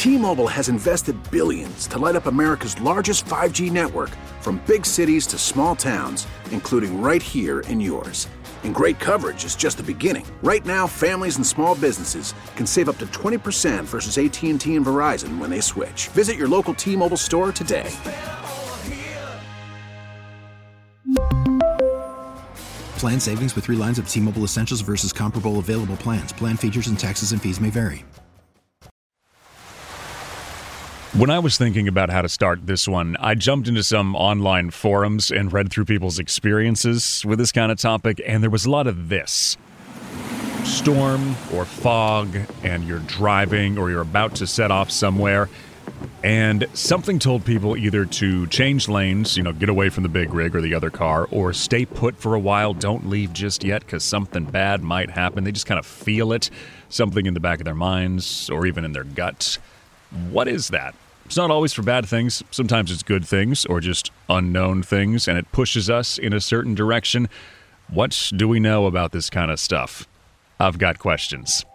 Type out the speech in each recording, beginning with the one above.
T-Mobile has invested billions to light up America's largest 5G network, from big cities to small towns, including right here in yours. And great coverage is just the beginning. Right now, families and small businesses can save up to 20% versus AT&T and Verizon when they switch. Visit your local T-Mobile store today. Plan savings with 3 lines of T-Mobile Essentials versus comparable available plans. Plan features and taxes and fees may vary. When I was thinking about how to start this one, I jumped into some online forums and read through people's experiences with this kind of topic, and there was a lot of this. Storm or fog, and you're driving or you're about to set off somewhere, and something told people either to change lanes, get away from the big rig or the other car, or stay put for a while, don't leave just yet because something bad might happen. They just kind of feel it, something in the back of their minds or even in their guts. What is that? It's not always for bad things. Sometimes it's good things or just unknown things, and it pushes us in a certain direction. What do we know about this kind of stuff? I've got questions.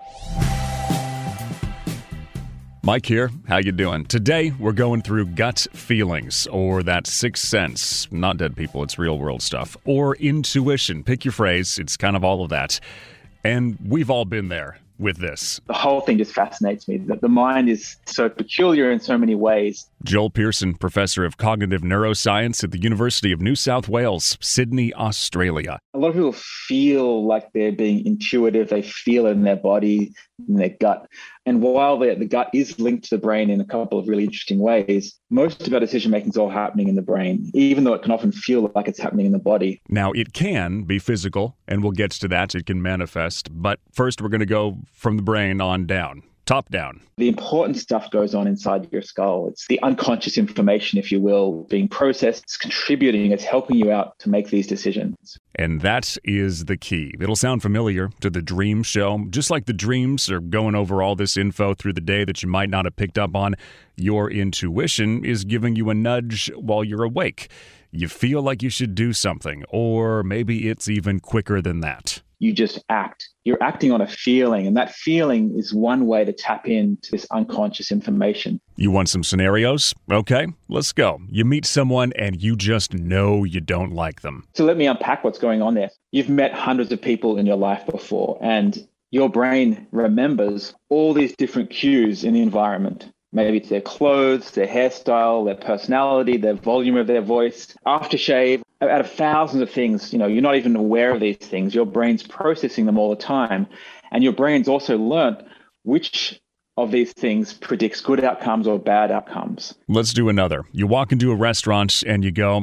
Mike here. How you doing? Today, we're going through gut feelings, or that sixth sense. Not dead people, it's real world stuff. Or intuition. Pick your phrase. It's kind of all of that. And we've all been there with this. The whole thing just fascinates me. The mind is so peculiar in so many ways. Joel Pearson, professor of cognitive neuroscience at the University of New South Wales, Sydney, Australia. A lot of people feel like they're being intuitive. They feel it in their body, in their gut. And while the gut is linked to the brain in a couple of really interesting ways, most of our decision-making is all happening in the brain, even though it can often feel like it's happening in the body. Now, it can be physical, and we'll get to that. It can manifest. But first, we're going to go from the brain on down. Top down. The important stuff goes on inside your skull. It's the unconscious information, if you will, being processed. It's contributing. It's helping you out to make these decisions. And that is the key. It'll sound familiar to the dream show. Just like the dreams are going over all this info through the day that you might not have picked up on, your intuition is giving you a nudge while you're awake. You feel like you should do something, or maybe it's even quicker than that. You just act. You're acting on a feeling, and that feeling is one way to tap into this unconscious information. You want some scenarios? Okay, let's go. You meet someone and you just know you don't like them. So let me unpack what's going on there. You've met hundreds of people in your life before, and your brain remembers all these different cues in the environment. Maybe it's their clothes, their hairstyle, their personality, their volume of their voice, aftershave. Out of thousands of things, you're not even aware of these things. Your brain's processing them all the time. And your brain's also learned which of these things predicts good outcomes or bad outcomes. Let's do another. You walk into a restaurant and you go,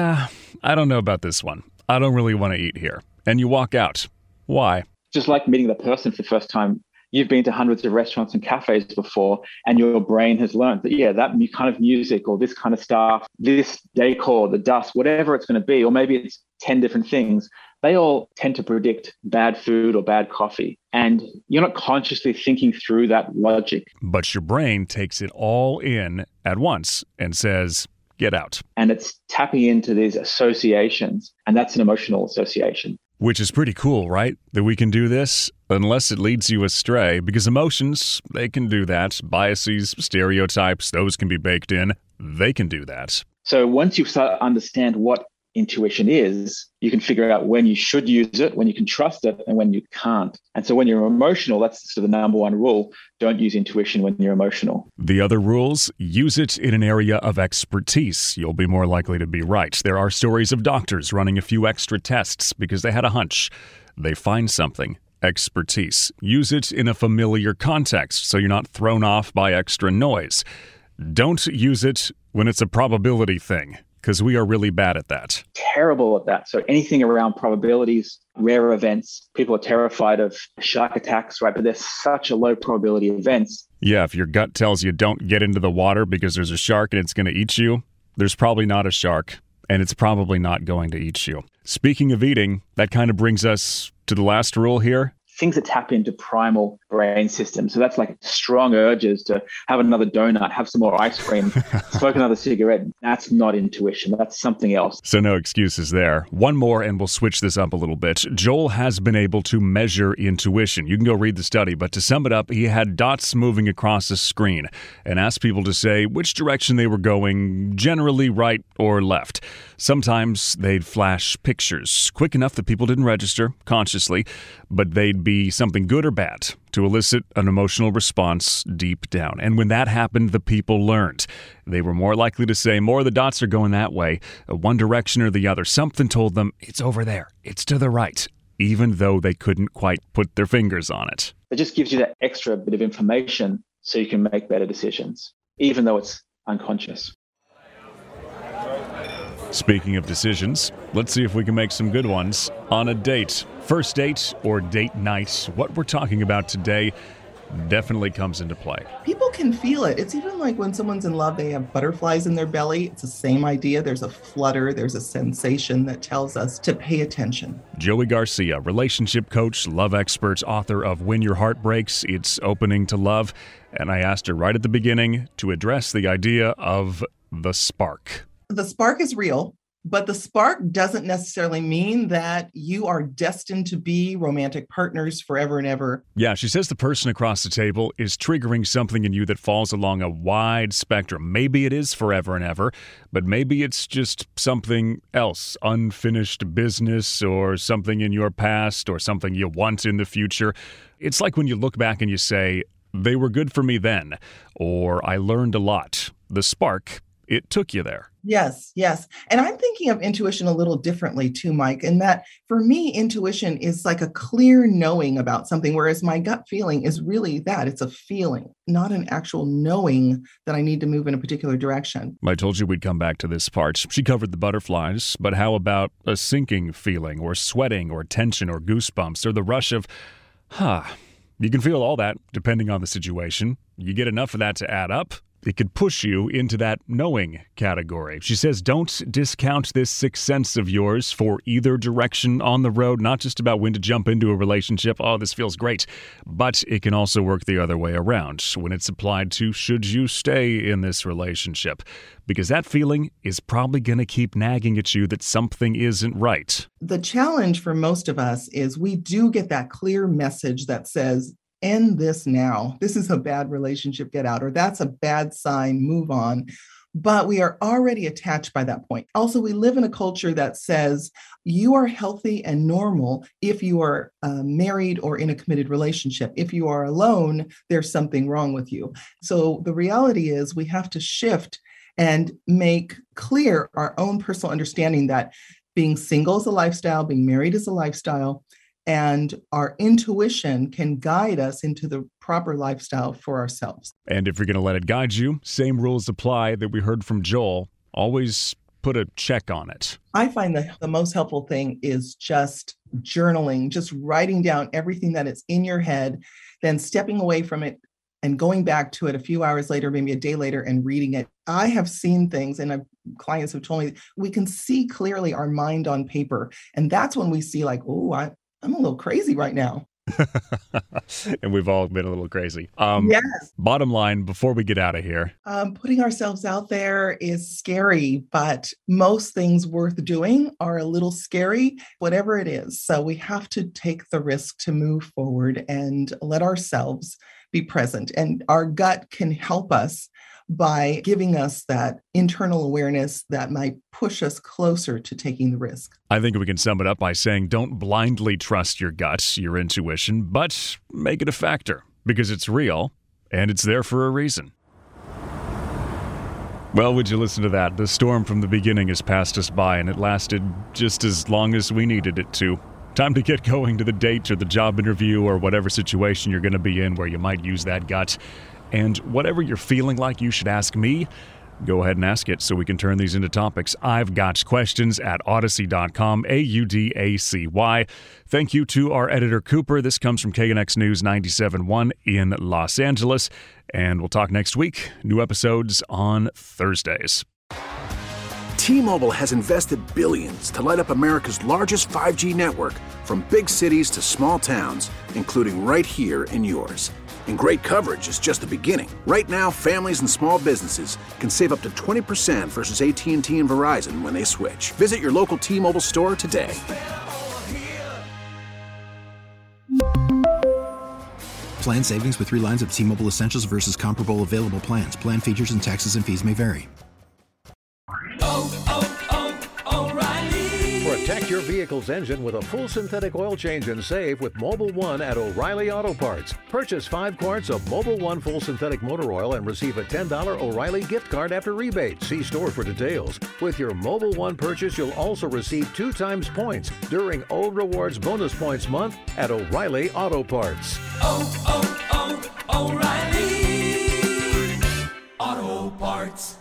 I don't know about this one. I don't really want to eat here. And you walk out. Why? Just like meeting the person for the first time. You've been to hundreds of restaurants and cafes before, and your brain has learned that, that kind of music or this kind of stuff, this decor, the dust, whatever it's going to be, or maybe it's 10 different things, they all tend to predict bad food or bad coffee. And you're not consciously thinking through that logic. But your brain takes it all in at once and says, get out. And it's tapping into these associations, and that's an emotional association. Which is pretty cool, right? That we can do this, unless it leads you astray, because emotions, they can do that. Biases, stereotypes, those can be baked in. They can do that. So once you start to understand what intuition is, you can figure out when you should use it, when you can trust it, and when you can't. And so when you're emotional, that's sort of the number one rule. Don't use intuition when you're emotional. The other rules, use it in an area of expertise. You'll be more likely to be right. There are stories of doctors running a few extra tests because they had a hunch. They find something. Expertise. Use it in a familiar context so you're not thrown off by extra noise. Don't use it when it's a probability thing, because we are really bad at that. Terrible at that. So anything around probabilities, rare events, people are terrified of shark attacks, right? But there's such a low probability events. Yeah, if your gut tells you don't get into the water because there's a shark and it's going to eat you, there's probably not a shark, and it's probably not going to eat you. Speaking of eating, that kind of brings us to the last rule here. things that tap into primal brain systems. So that's like strong urges to have another donut, have some more ice cream, smoke another cigarette. That's not intuition. That's something else. So no excuses there. One more, and we'll switch this up a little bit. Joel has been able to measure intuition. You can go read the study, but to sum it up, he had dots moving across a screen and asked people to say which direction they were going, generally right or left. Sometimes they'd flash pictures, quick enough that people didn't register consciously, but they'd be something good or bad to elicit an emotional response deep down. And when that happened, the people learned. They were more likely to say, more of the dots are going that way, one direction or the other. Something told them, it's over there, it's to the right, even though they couldn't quite put their fingers on it. It just gives you that extra bit of information so you can make better decisions, even though it's unconscious. Speaking of decisions, let's see if we can make some good ones on a date. First date or date night, what we're talking about today definitely comes into play. People can feel it. It's even like when someone's in love, they have butterflies in their belly. It's the same idea. There's a flutter, there's a sensation that tells us to pay attention. Joey Garcia, relationship coach, love expert, author of When Your Heart Breaks, It's Opening to Love. And I asked her right at the beginning to address the idea of the spark. The spark is real, but the spark doesn't necessarily mean that you are destined to be romantic partners forever and ever. Yeah, she says the person across the table is triggering something in you that falls along a wide spectrum. Maybe it is forever and ever, but maybe it's just something else, unfinished business or something in your past or something you want in the future. It's like when you look back and you say, they were good for me then, or I learned a lot. The spark, it took you there. Yes, yes. And I'm thinking of intuition a little differently too, Mike, in that for me, intuition is like a clear knowing about something, whereas my gut feeling is really that. It's a feeling, not an actual knowing that I need to move in a particular direction. I told you we'd come back to this part. She covered the butterflies, but how about a sinking feeling or sweating or tension or goosebumps or the rush of, You can feel all that depending on the situation. You get enough of that to add up, it could push you into that knowing category. She says, don't discount this sixth sense of yours for either direction on the road, not just about when to jump into a relationship. Oh, this feels great. But it can also work the other way around when it's applied to should you stay in this relationship? Because that feeling is probably going to keep nagging at you that something isn't right. The challenge for most of us is we do get that clear message that says, end this now. This is a bad relationship, get out, or that's a bad sign, move on. But we are already attached by that point. Also, we live in a culture that says you are healthy and normal if you are married or in a committed relationship. If you are alone, there's something wrong with you. So the reality is we have to shift and make clear our own personal understanding that being single is a lifestyle, being married is a lifestyle, and our intuition can guide us into the proper lifestyle for ourselves. And if you're going to let it guide you, same rules apply that we heard from Joel. Always put a check on it. I find that the most helpful thing is just journaling, just writing down everything that is in your head, then stepping away from it and going back to it a few hours later, maybe a day later, and reading it. I have seen things, and clients have told me, we can see clearly our mind on paper. And that's when we see like, oh, I'm a little crazy right now. And we've all been a little crazy. Yes. Bottom line, before we get out of here. Putting ourselves out there is scary, but most things worth doing are a little scary, whatever it is. So we have to take the risk to move forward and let ourselves be present. And our gut can help us by giving us that internal awareness that might push us closer to taking the risk. I think we can sum it up by saying don't blindly trust your gut, your intuition, but make it a factor because it's real and it's there for a reason. Well, would you listen to that? The storm from the beginning has passed us by and it lasted just as long as we needed it to. Time to get going to the date or the job interview or whatever situation you're going to be in where you might use that gut. And whatever you're feeling like you should ask me, go ahead and ask it so we can turn these into topics. I've got questions at Audacy.com, AUDACY. Thank you to our editor, Cooper. This comes from KNX News 97.1 in Los Angeles. And we'll talk next week. New episodes on Thursdays. T-Mobile has invested billions to light up America's largest 5G network, from big cities to small towns, including right here in yours. And great coverage is just the beginning. Right now, families and small businesses can save up to 20% versus AT&T and Verizon when they switch. Visit your local T-Mobile store today. Plan savings with 3 lines of T-Mobile Essentials versus comparable available plans. Plan features and taxes and fees may vary. Protect your vehicle's engine with a full synthetic oil change and save with Mobil 1 at O'Reilly Auto Parts. Purchase 5 quarts of Mobil 1 full synthetic motor oil and receive a $10 O'Reilly gift card after rebate. See store for details. With your Mobil 1 purchase, you'll also receive 2 times points during O Rewards Bonus Points Month at O'Reilly Auto Parts. O'Reilly Auto Parts.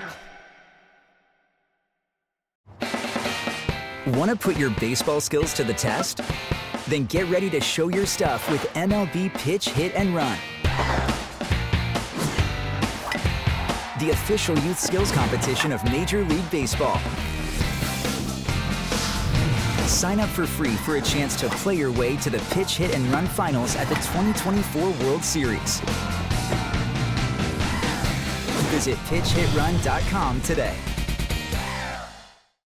Want to put your baseball skills to the test? Then get ready to show your stuff with MLB Pitch, Hit, and Run, the official youth skills competition of Major League Baseball. Sign up for free for a chance to play your way to the Pitch, Hit, and Run finals at the 2024 World Series. Visit PitchHitRun.com today.